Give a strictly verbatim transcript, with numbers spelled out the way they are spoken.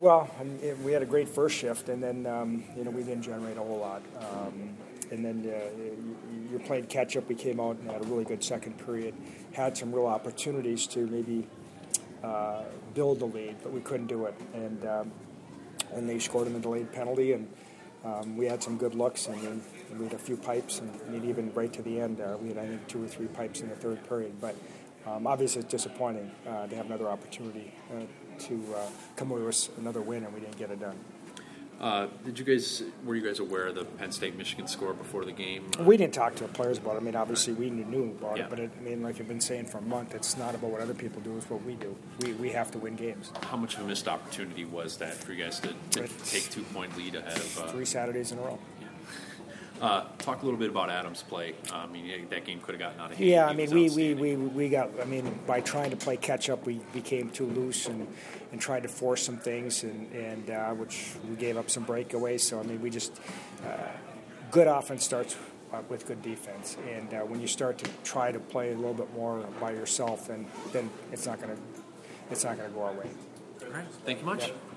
Well, I mean, it, we had a great first shift, and then um, you know we didn't generate a whole lot. Um, and then uh, you, you're playing catch up. We came out and had a really good second period. Had some real opportunities to maybe uh, build the lead, but we couldn't do it. And um, and they scored in the delayed penalty, and um, we had some good looks, and, then, and we had a few pipes, and, and even right to the end, uh, we had I think two or three pipes in the third period. But um, obviously, it's disappointing uh, to have another opportunity uh, to uh, come away with another win, and we didn't get it done. Uh, did you guys were you guys aware of the Penn State Michigan score before the game? We didn't talk to the players about it. I mean, obviously we knew about yeah. it, but it, I mean, like I've been saying for a month, it's not about what other people do; it's what we do. We we have to win games. How much of a missed opportunity was that for you guys to, to take two point lead ahead of uh, three Saturdays in a row? Yeah. Uh, talk a little bit about Adams' play. Uh, I mean, that game could have gotten out of hand. Yeah, I mean, we, we, we, we got, I mean, by trying to play catch-up, we became too loose and, and tried to force some things, and, and uh, which we gave up some breakaways. So, I mean, we just, uh, good offense starts uh, with good defense. And uh, when you start to try to play a little bit more by yourself, then, then it's not going to it's not going to go our way. All right. Thank you much. Yeah.